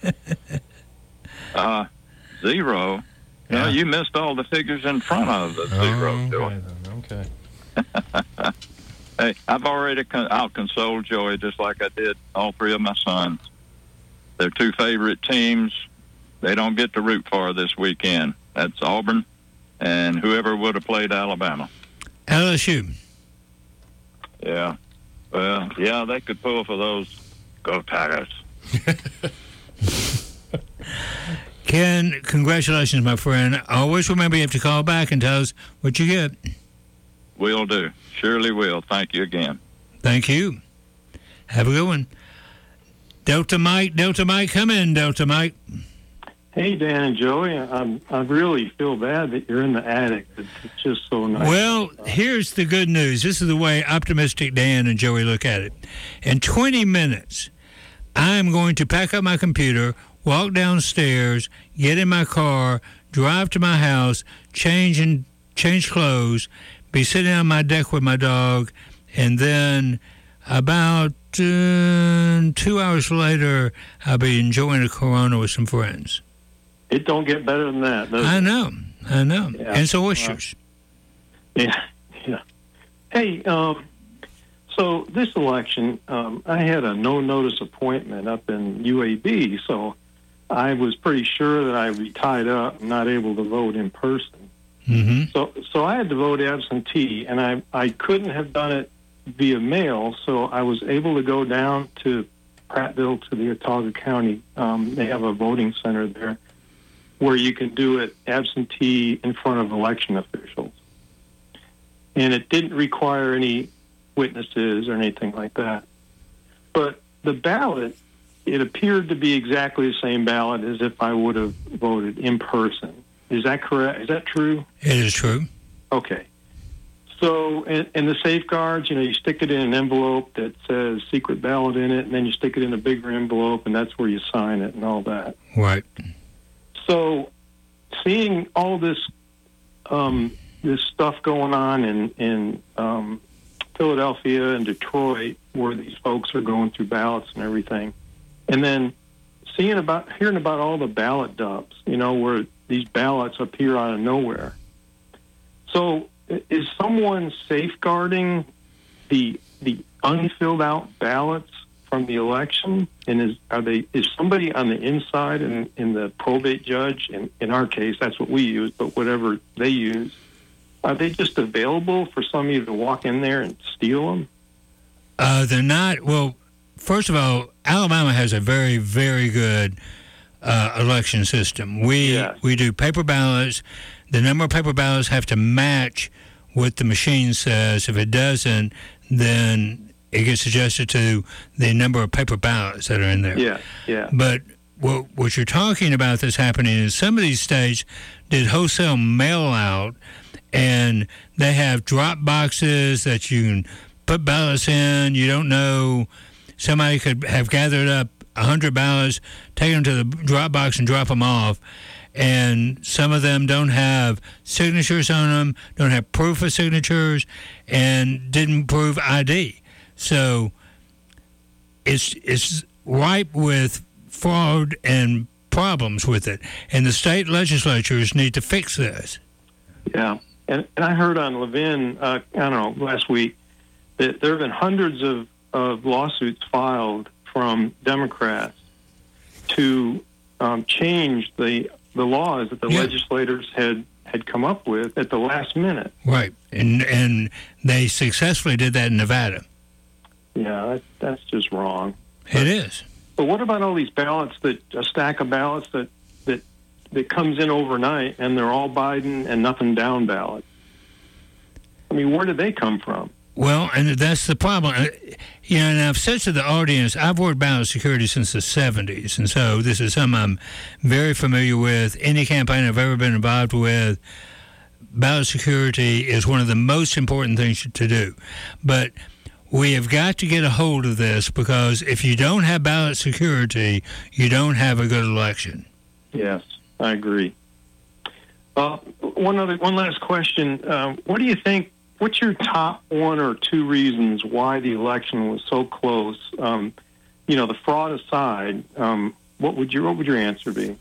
uh, zero. No, you missed all the figures in front of the zero, oh, Joey. Okay. okay. Hey, I've already con- I'll console Joey just like I did all three of my sons. Their two favorite teams, they don't get to root for this weekend. That's Auburn and whoever would have played Alabama. L S U. Yeah. Well, yeah, they could pull for those. Go Tigers. Ken, congratulations, my friend. Always remember you have to call back and tell us what you get. Will do. Surely will. Thank you again. Thank you. Have a good one. Delta Mike, Delta Mike, come in, Delta Mike. Hey, Dan and Joey. I, I really feel bad that you're in the attic. It's, it's just so nice. Well, here's the good news. This is the way optimistic Dan and Joey look at it. In twenty minutes, I'm going to pack up my computer, walk downstairs, get in my car, drive to my house, change and change clothes, be sitting on my deck with my dog, and then about uh, two hours later, I'll be enjoying a Corona with some friends. It don't get better than that, does it? I know, I know. Yeah. And some oysters. Uh, yeah, yeah. Hey, um, so this election, um, I had a no-notice appointment up in U A B, so I was pretty sure that I would be tied up and not able to vote in person. Mm-hmm. So so I had to vote absentee, and I, I couldn't have done it via mail, so I was able to go down to Prattville to the Otago County. Um, they have a voting center there where you can do it absentee in front of election officials. And it didn't require any witnesses or anything like that. But the ballot, it appeared to be exactly the same ballot as if I would have voted in person. Is that correct? Is that true? It is true. Okay. So, and, and the safeguards, you know, you stick it in an envelope that says secret ballot in it, and then you stick it in a bigger envelope, and that's where you sign it and all that. Right. So, seeing all this um, this stuff going on in, in um, Philadelphia and Detroit, where these folks are going through ballots and everything, and then seeing about, hearing about all the ballot dumps, you know, where these ballots appear out of nowhere. So, is someone safeguarding the the unfilled out ballots from the election? And is are they is somebody on the inside in, in the probate judge? In, in our case, that's what we use, but whatever they use, are they just available for somebody to walk in there and steal them? Uh, they're not. Well, first of all, Alabama has a very, very good uh, election system. We Yes. we do paper ballots. The number of paper ballots have to match what the machine says. If it doesn't, then it gets adjusted to the number of paper ballots that are in there. Yeah, yeah. But what, what you're talking about that's happening is some of these states did wholesale mail out, and they have drop boxes that you can put ballots in. You don't know. Somebody could have gathered up one hundred ballots, take them to the drop box and drop them off. And some of them don't have signatures on them, don't have proof of signatures, and didn't prove I D. So it's it's ripe with fraud and problems with it. And the state legislatures need to fix this. Yeah. And, and I heard on Levin, uh, I don't know, last week, that there have been hundreds of, of lawsuits filed from Democrats to um, change the the laws that the Yeah. legislators had, had come up with at the last minute. Right. And and they successfully did that in Nevada. Yeah, that, that's just wrong. It is. But what about all these ballots, that a stack of ballots that, that, that comes in overnight, and they're all Biden and nothing down ballots? I mean, where did they come from? Well, and that's the problem. Uh, You know, and I've said to the audience, I've worked ballot security since the seventies, and so this is something I'm very familiar with. Any campaign I've ever been involved with, ballot security is one of the most important things to do. But we have got to get a hold of this, because if you don't have ballot security, you don't have a good election. Yes, I agree. Uh, one other, one last question. Um, what do you think? What's your top one or two reasons why the election was so close? Um, you know, the fraud aside, um, what would your what would your answer be?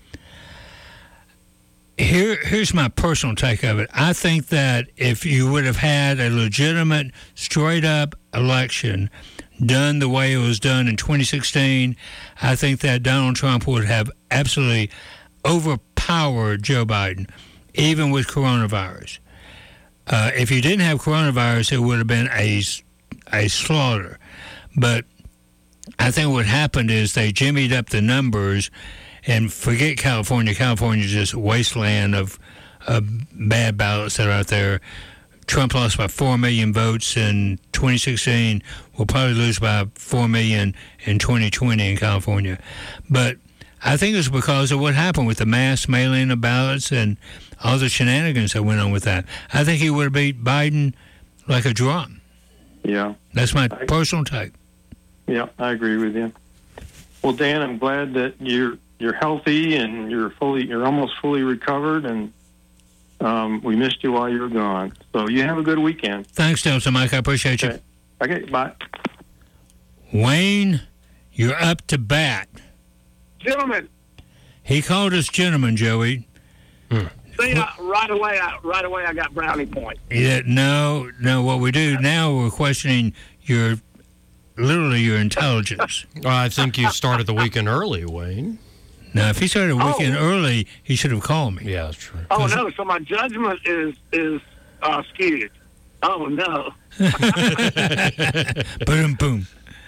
Here, here's my personal take of it. I think that if you would have had a legitimate, straight-up election done the way it was done in twenty sixteen, I think that Donald Trump would have absolutely overpowered Joe Biden, even with coronavirus. Uh, if you didn't have coronavirus, it would have been a, a slaughter. But I think what happened is they jimmied up the numbers, and forget California. California is just a wasteland of, of bad ballots that are out there. Trump lost by four million votes in twenty sixteen. We'll probably lose by four million in twenty twenty in California. But I think it's because of what happened with the mass mailing of ballots and all the shenanigans that went on with that. I think he would have beat Biden like a drum. Yeah. That's my I, personal take. Yeah, I agree with you. Well, Dan, I'm glad that you're you're healthy and you're fully you're almost fully recovered, and um, we missed you while you were gone. So you have a good weekend. Thanks, Delta Mike. I appreciate you. Okay, okay, bye. Wayne, you're up to bat. Gentlemen. He called us gentlemen, Joey. Hmm. See, uh, right away, I, right away, I got brownie points. Yeah, no, no. What we do now, we're questioning your, literally your intelligence. Well, I think you started the weekend early, Wayne. Now, if he started a weekend Oh. early, he should have called me. Yeah, that's true. Oh no! So my judgment is is uh, skewed. Oh no! Boom, boom.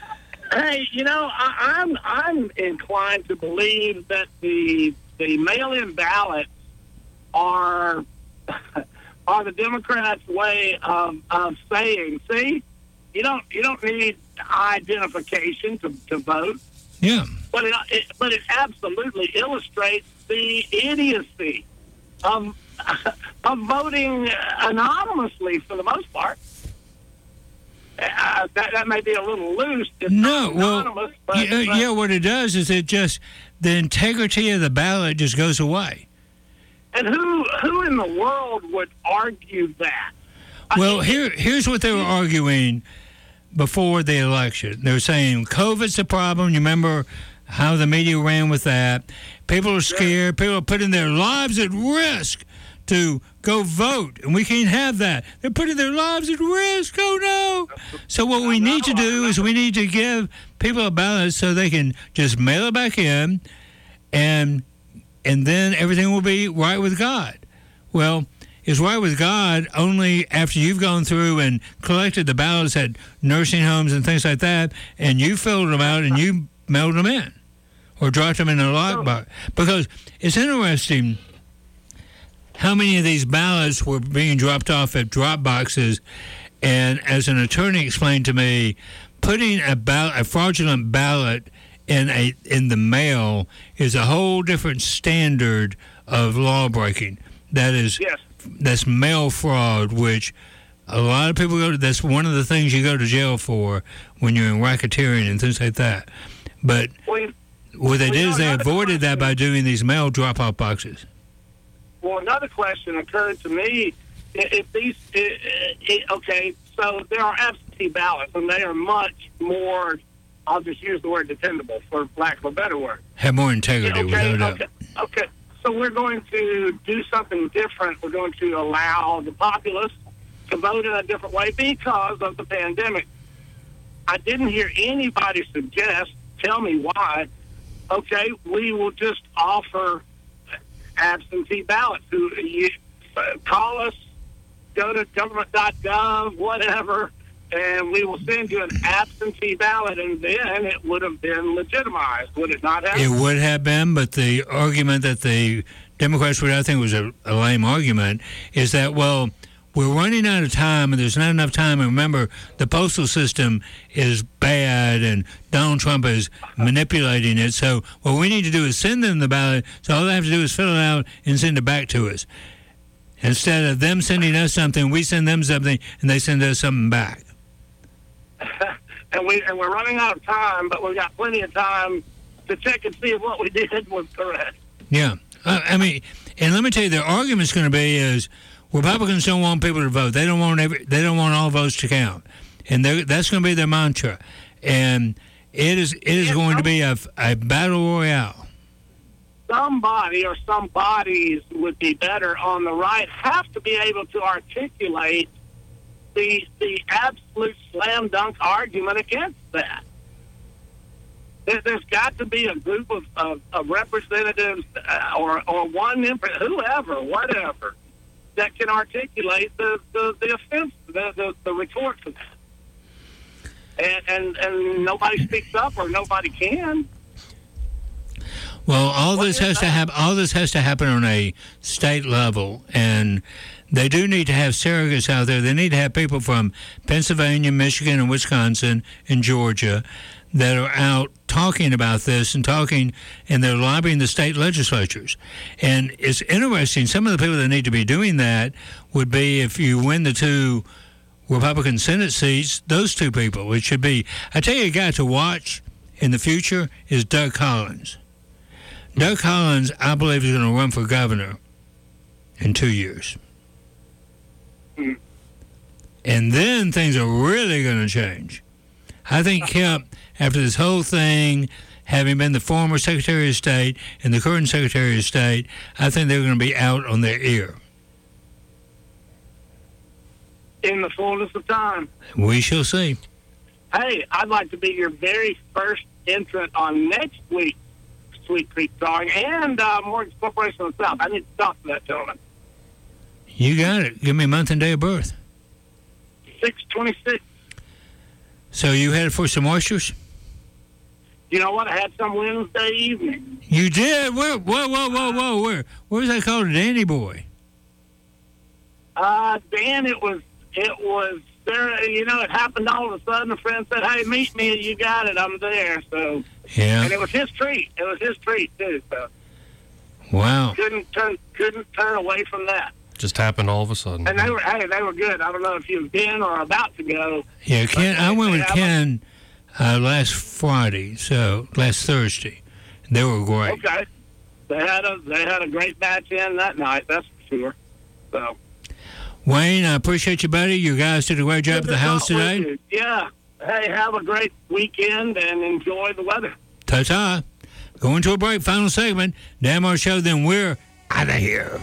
Hey, you know, I, I'm I'm inclined to believe that the the mail-in ballots are are the Democrats' way of, of saying, see, you don't you don't need identification to, to vote. Yeah. But it, it but it absolutely illustrates the idiocy of of voting anonymously for the most part. Uh, that, that may be a little loose. It's no, not well, anonymous, but, yeah, but, yeah, what it does is it just, the integrity of the ballot just goes away. And who who in the world would argue that? Well, here here's what they were arguing before the election. They were saying COVID's the problem. You remember how the media ran with that? People are scared. People are putting their lives at risk to go vote, and we can't have that. They're putting their lives at risk. Oh, no. So what we need to do is we need to give people a ballot so they can just mail it back in, and and then everything will be right with God. Well, it's right with God only after you've gone through and collected the ballots at nursing homes and things like that, and you filled them out and you mailed them in or dropped them in a lockbox. Because it's interesting how many of these ballots were being dropped off at drop boxes, and as an attorney explained to me, putting a ballot, a fraudulent ballot in a in the mail is a whole different standard of law breaking. That is, yes. That's mail fraud, which a lot of people go to. That's one of the things you go to jail for when you're in racketeering and things like that. But well, what they well, did you is know, they avoided that by doing these mail drop-off boxes. Well, another question occurred to me. If these, it, it, okay, so there are absentee ballots, and they are much more, I'll just use the word dependable, for lack of a better word. Have more integrity, okay, without doubt. okay, okay. So we're going to do something different. We're going to allow the populace to vote in a different way because of the pandemic. I didn't hear anybody suggest, tell me why, okay, we will just offer absentee ballots. Who you uh, call us, go to government dot gov, whatever, and we will send you an absentee ballot, and then it would have been legitimized, would it not have? It would have been, but the argument that the Democrats would, I think, was a, a lame argument, is that, well, we're running out of time, and there's not enough time. And remember, the postal system is bad, and Donald Trump is manipulating it. So what we need to do is send them the ballot, so all they have to do is fill it out and send it back to us. Instead of them sending us something, we send them something, and they send us something back. and, we, and we're running out of time, but we've got plenty of time to check and see if what we did was correct. Yeah. Uh, I mean, and let me tell you, the argument's going to be is, Republicans don't want people to vote. They don't want every, They don't want all votes to count, and that's going to be their mantra. And it is it is going to be a, a battle royale. Somebody or some bodies would be better on the right have to be able to articulate the the absolute slam dunk argument against that. There, there's got to be a group of, of, of representatives uh, or or one whoever, whatever, that can articulate the, the, the offense, the, the, the retort to that. And, and and nobody speaks up or nobody can. Well, all this has to happen. All this has to happen on a state level, and they do need to have surrogates out there. They need to have people from Pennsylvania, Michigan, and Wisconsin, and Georgia that are out talking about this and talking, and they're lobbying the state legislatures. And it's interesting, some of the people that need to be doing that would be, if you win the two Republican Senate seats, those two people. It should be, I tell you, a guy to watch in the future is Doug Collins. Doug Collins, I believe, is going to run for governor in two years. Mm. And then things are really going to change. I think Kemp, after this whole thing, having been the former Secretary of State and the current Secretary of State, I think they're going to be out on their ear. In the fullness of time. We shall see. Hey, I'd like to be your very first entrant on next week's Sweet Creek Drawing and uh, Mortgage Corporation of the South. I need to talk to that gentleman. You got it. Give me a month and day of birth. six twenty-six. So you headed for some oysters? You know what? I had some Wednesday evening. You did? Where, whoa, whoa, whoa, whoa. Where, where was that called? A Danny Boy? Uh, Dan, it was, it was there. You know, it happened all of a sudden. A friend said, "Hey, meet me. You got it. I'm there." So, yeah. And it was his treat. It was his treat too. So, wow. Couldn't turn, couldn't turn away from that. Just happened all of a sudden. And they were, hey, they were good. I don't know if you've been or about to go. Yeah, Ken. I went with have Ken uh, last Friday, so last Thursday. They were great. Okay. They had a they had a great match in that night. That's for sure. So. Wayne, I appreciate you, buddy. You guys did a great job at the house today. Yeah. Hey, have a great weekend and enjoy the weather. Ta-ta. Going to a break. Final segment. Dan Moore Show. Then we're out of here.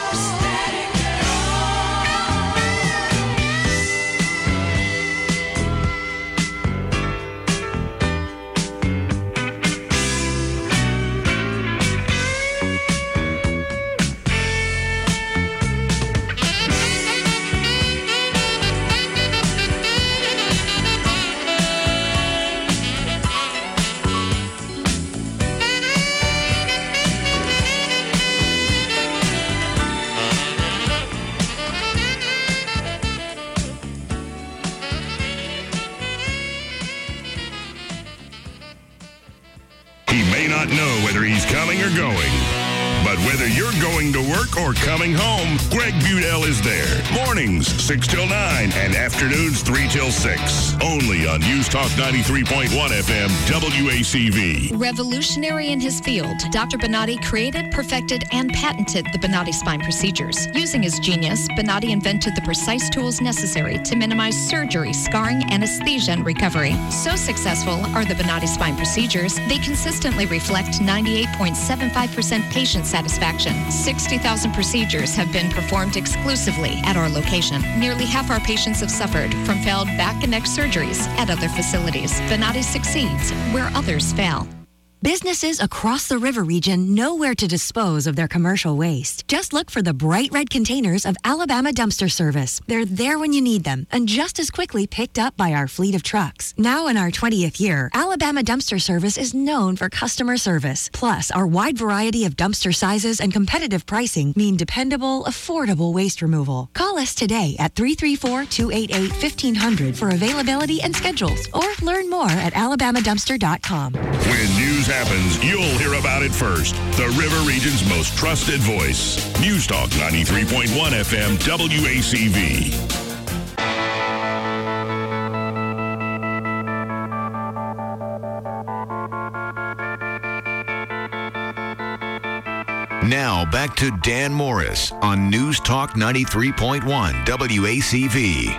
He may not know whether he's coming or going, but whether you're going to work or coming home, Greg Budell is there. Mornings, six till nine, and afternoons, three till six. Only on News Talk ninety-three point one F M, W A C V. Revolutionary in his field, Doctor Bonatti created, perfected, and patented the Bonatti spine procedures. Using his genius, Bonatti invented the precise tools necessary to minimize surgery, scarring, anesthesia, and recovery. So successful are the Bonatti spine procedures, they consistently reflect ninety-eight point seven five percent patient satisfaction. sixty thousand procedures have been performed exclusively at our location. Nearly half our patients have suffered from failed back and neck surgeries at other facilities. Bonatti succeeds where others fail. Businesses across the river region know where to dispose of their commercial waste. Just look for the bright red containers of Alabama Dumpster Service. They're there when you need them and just as quickly picked up by our fleet of trucks. Now in our twentieth year, Alabama Dumpster Service is known for customer service. Plus, our wide variety of dumpster sizes and competitive pricing mean dependable, affordable waste removal. Call us today at three three four, two eight eight, fifteen hundred for availability and schedules, or learn more at alabama dumpster dot com. When news happens, you'll hear about it first. The River Region's most trusted voice. News Talk ninety-three point one F M, W A C V. Now back to Dan Morris on News Talk ninety-three point one W A C V.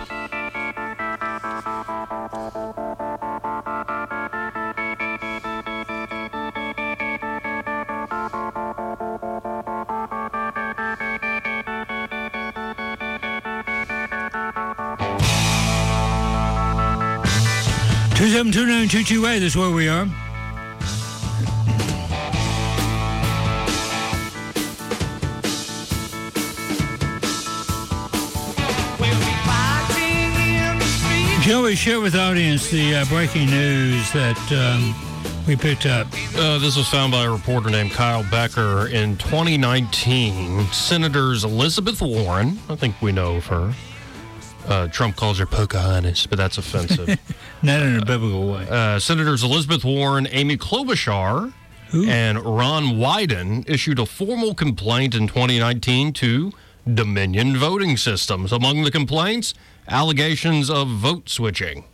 two seven two nine two two eight, that's where we are. Joey, share with the audience the uh, breaking news that um, we picked up. Uh, this was found by a reporter named Kyle Becker. In twenty nineteen, Senators Elizabeth Warren, I think we know of her. Uh, Trump calls her Pocahontas, but that's offensive. Not in a biblical way. Uh, Senators Elizabeth Warren, Amy Klobuchar, Who? and Ron Wyden issued a formal complaint in twenty nineteen to Dominion Voting Systems. Among the complaints, allegations of vote switching.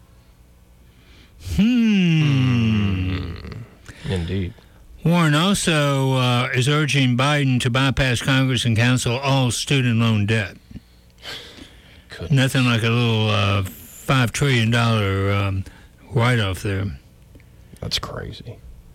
Hmm. hmm. Indeed. Warren also uh, is urging Biden to bypass Congress and cancel all student loan debt. Goodness. Nothing like a little uh, five trillion dollars um, write-off there. That's crazy.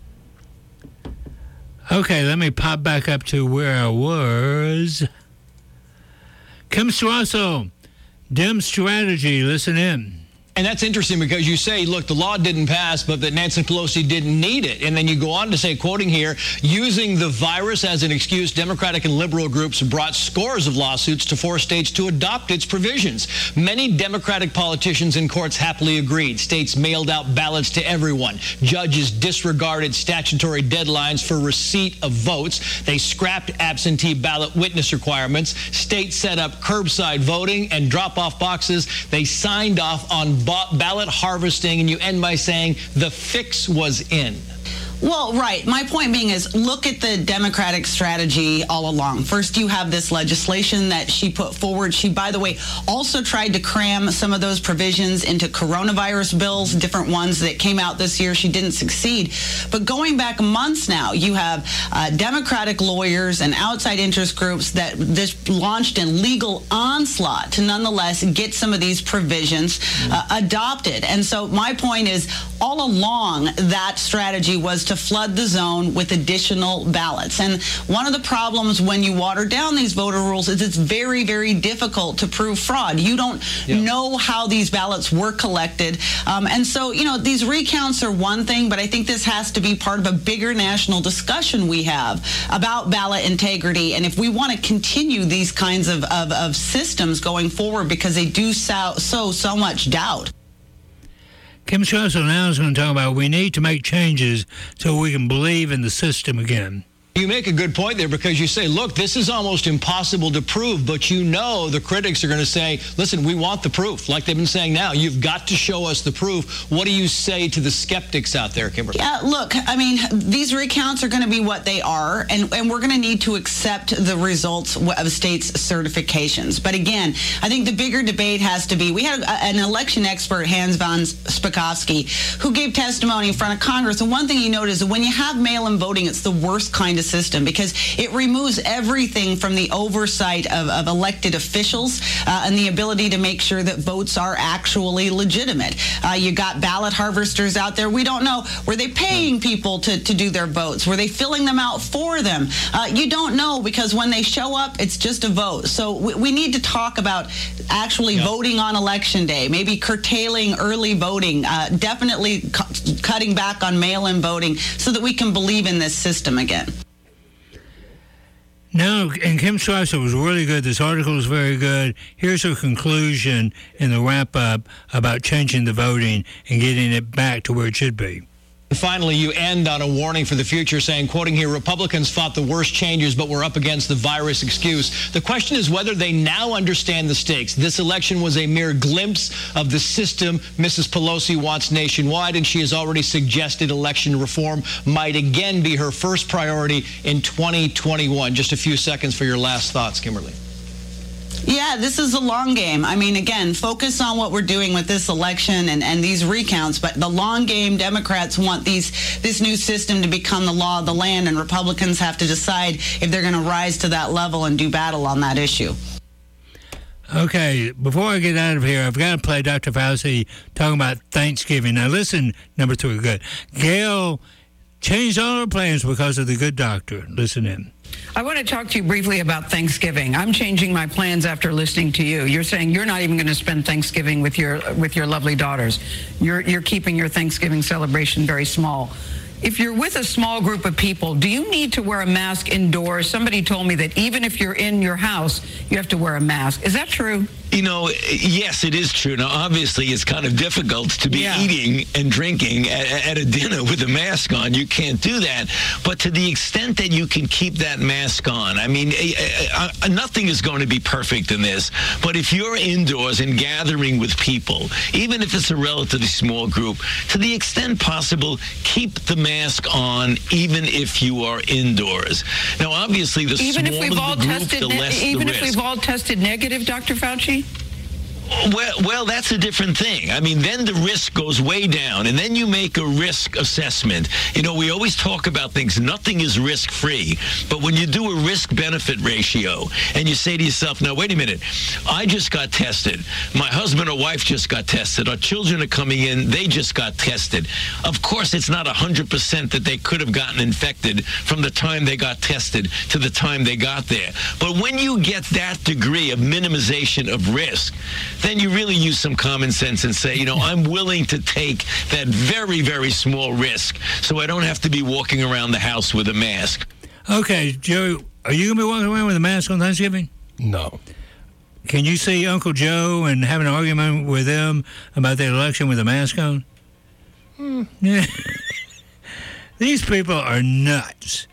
Okay, let me pop back up to where I was. Kim Strasso, Dem Strategy, listen in. And that's interesting because you say, look, the law didn't pass, but that Nancy Pelosi didn't need it. And then you go on to say, quoting here, using the virus as an excuse, Democratic and liberal groups brought scores of lawsuits to force states to adopt its provisions. Many Democratic politicians and courts happily agreed. States mailed out ballots to everyone. Judges disregarded statutory deadlines for receipt of votes. They scrapped absentee ballot witness requirements. States set up curbside voting and drop-off boxes. They signed off on ballot harvesting, and you end by saying the fix was in. Well, right. My point being is look at the Democratic strategy all along. First, you have this legislation that she put forward. She, by the way, also tried to cram some of those provisions into coronavirus bills, different ones that came out this year. She didn't succeed. But going back months now, you have uh, Democratic lawyers and outside interest groups that this launched a legal onslaught to nonetheless get some of these provisions uh, adopted. And so my point is all along that strategy was to to flood the zone with additional ballots. And one of the problems when you water down these voter rules is it's very, very difficult to prove fraud. You don't yeah. know how these ballots were collected. Um, and so, you know, these recounts are one thing, but I think this has to be part of a bigger national discussion we have about ballot integrity. And if we want to continue these kinds of, of, of systems going forward, because they do sow, sow so much doubt. Kim Strassel now is going to talk about we need to make changes so we can believe in the system again. You make a good point there because you say, look, this is almost impossible to prove, but you know the critics are going to say, listen, we want the proof, like they've been saying now. You've got to show us the proof. What do you say to the skeptics out there, Kimberly? Yeah, look, I mean, these recounts are going to be what they are, and, and we're going to need to accept the results of states' certifications. But again, I think the bigger debate has to be, we had a, an election expert, Hans von Spakovsky, who gave testimony in front of Congress, and one thing he noted is that when you have mail-in voting, it's the worst kind of system because it removes everything from the oversight of, of elected officials uh, and the ability to make sure that votes are actually legitimate. Uh, you got ballot harvesters out there. We don't know. Were they paying people to, to do their votes? Were they filling them out for them? Uh, you don't know because when they show up, it's just a vote. So we, we need to talk about actually yep. voting on election day, maybe curtailing early voting, uh, definitely cu- cutting back on mail-in voting so that we can believe in this system again. No, and Kim Strassel was really good. This article is very good. Here's her conclusion in the wrap-up about changing the voting and getting it back to where it should be. Finally, you end on a warning for the future saying, quoting here, Republicans fought the worst changes, but were up against the virus excuse. The question is whether they now understand the stakes. This election was a mere glimpse of the system Missus Pelosi wants nationwide, and she has already suggested election reform might again be her first priority in twenty twenty-one. Just a few seconds for your last thoughts, Kimberly. Yeah, this is a long game. I mean, again, focus on what we're doing with this election and, and these recounts. But the long game, Democrats want these this new system to become the law of the land, and Republicans have to decide if they're going to rise to that level and do battle on that issue. Okay, before I get out of here, I've got to play Doctor Fauci talking about Thanksgiving. Now, listen, number three, good. Gail changed all her plans because of the good doctor. Listen in. I want to talk to you briefly about Thanksgiving. I'm changing my plans after listening to you. You're saying you're not even going to spend Thanksgiving with your with your lovely daughters. You're you're keeping your Thanksgiving celebration very small. If you're with a small group of people, do you need to wear a mask indoors? Somebody told me that even if you're in your house, you have to wear a mask. Is that true? You know, yes, it is true. Now, obviously, it's kind of difficult to be yeah. eating and drinking at, at a dinner with a mask on. You can't do that. But to the extent that you can keep that mask on, I mean, uh, uh, nothing is going to be perfect in this. But if you're indoors and gathering with people, even if it's a relatively small group, to the extent possible, keep the mask on, even if you are indoors. Now, obviously, the even smaller if we've all the group, tested the ne- less even the if risk. we've all tested negative, Doctor Fauci? Well, well, that's a different thing. I mean, then the risk goes way down, and then you make a risk assessment. You know, we always talk about things. Nothing is risk-free. But when you do a risk-benefit ratio, and you say to yourself, now, wait a minute, I just got tested. My husband or wife just got tested. Our children are coming in. They just got tested. Of course, it's not one hundred percent that they could have gotten infected from the time they got tested to the time they got there. But when you get that degree of minimization of risk, then you really use some common sense and say, you know, I'm willing to take that very, very small risk so I don't have to be walking around the house with a mask. Okay, Joe, are you going to be walking around with a mask on Thanksgiving? No. Can you see Uncle Joe and have an argument with him about the election with a mask on? Hmm. Yeah. These people are nuts.